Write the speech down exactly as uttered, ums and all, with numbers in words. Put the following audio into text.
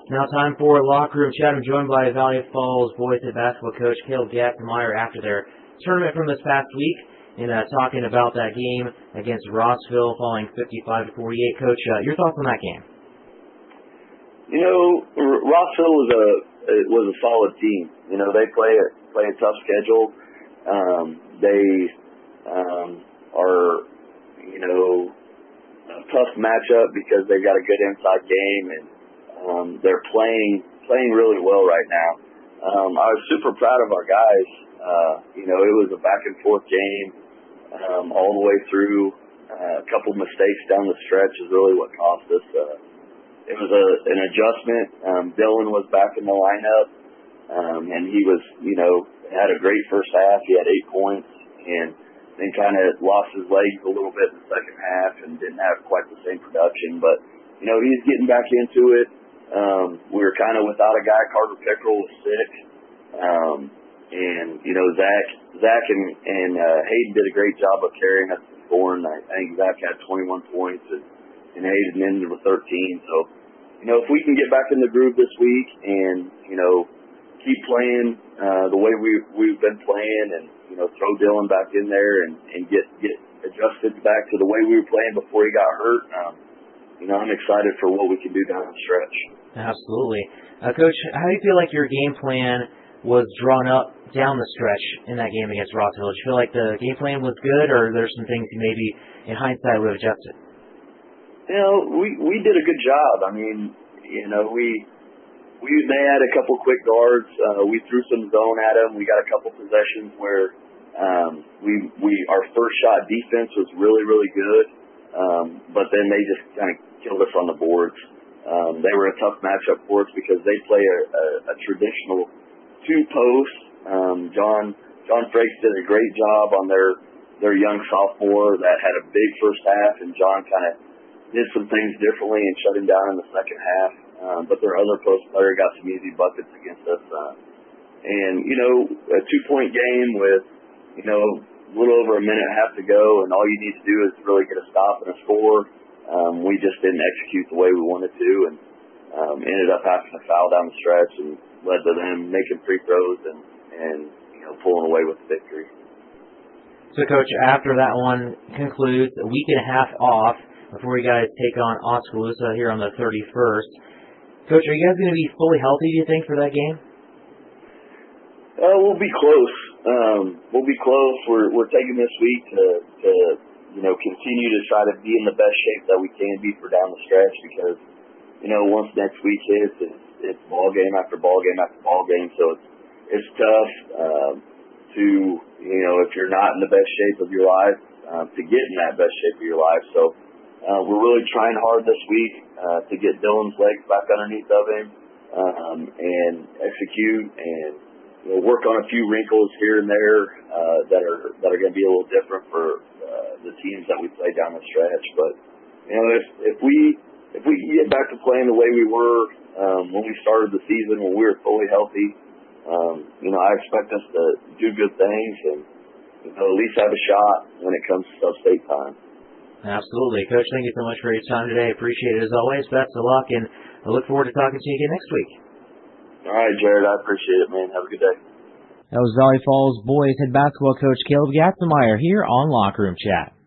Now time for Locker Room Chat. I'm joined by Valley Falls boys head basketball coach Caleb Gatzenmeyer after their tournament from this past week, and uh, talking about that game against Rossville falling fifty-five to forty-eight. Coach, uh, your thoughts on that game? You know, R- Rossville was a it was a solid team. You know, they play a play a tough schedule. Um, they um, are you know a tough matchup because they've got a good inside game, and um, they're playing playing really well right now. Um, I was super proud of our guys. Uh, you know, it was a back and forth game um, all the way through. Uh, a couple mistakes down the stretch is really what cost us. Uh, it was a, an adjustment. Um, Dylan was back in the lineup, um, and he was, you know, had a great first half. He had eight points, and then kind of lost his legs a little bit in the second half and didn't have quite the same production. But, you know, he's getting back into it. Um, we were kind of without a guy. Carter Pickerel was sick. Um, and, you know, Zach Zach and, and uh, Hayden did a great job of carrying us to scoring. I think Zach had twenty-one points and, and Hayden ended with thirteen. So, you know, if we can get back in the groove this week and, you know, keep playing uh, the way we, we've been playing and, you know, throw Dylan back in there and, and get, get adjusted back to the way we were playing before he got hurt, um, you know, I'm excited for what we can do down the stretch. Absolutely. Uh, Coach, how do you feel like your game plan was drawn up down the stretch in that game against Rossville? Did you feel like the game plan was good, or are there some things you maybe, in hindsight, would have adjusted? You know, we, we did a good job. I mean, you know, we we they had a couple quick guards. Uh, we threw some zone at them. We got a couple possessions where um, we we our first shot defense was really really good, um, but then they just kind of killed us on the boards. Um, they were a tough matchup for us because they play a, a, a traditional two post. Um, John John Frakes did a great job on their their young sophomore that had a big first half, and John kind of did some things differently and shut him down in the second half. Um, but their other post player got some easy buckets against us. Uh, and, you know, a two-point game with, you know, a little over a minute and a half to go, and all you need to do is really get a stop and a score. Um, we just didn't execute the way we wanted to, and um, ended up having to foul down the stretch and led to them making free throws and, and you know, pulling away with the victory. So, Coach, after that one concludes, a week and a half off before you guys take on Oskaloosa here on the thirty-first. Coach, are you guys going to be fully healthy, do you think, for that game? Uh, we'll be close. Um, we'll be close. We're we're taking this week to, to you know continue to try to be in the best shape that we can be for down the stretch, because you know once next week hits, it's, it's ball game after ball game after ball game. So it's it's tough um, to you know if you're not in the best shape of your life um, to get in that best shape of your life. So. Uh, we're really trying hard this week uh, to get Dylan's legs back underneath of him um, and execute and you know, work on a few wrinkles here and there uh, that are that are going to be a little different for uh, the teams that we play down the stretch. But you know, if if we if we can get back to playing the way we were um, when we started the season, when we were fully healthy, um, you know, I expect us to do good things and you know, at least have a shot when it comes to sub-state time. Absolutely. Coach, thank you so much for your time today. Appreciate it as always. Best of luck, and I look forward to talking to you again next week. All right, Jared. I appreciate it, man. Have a good day. That was Valley Falls boys head basketball coach Caleb Gatzenmeyer here on Locker Room Chat.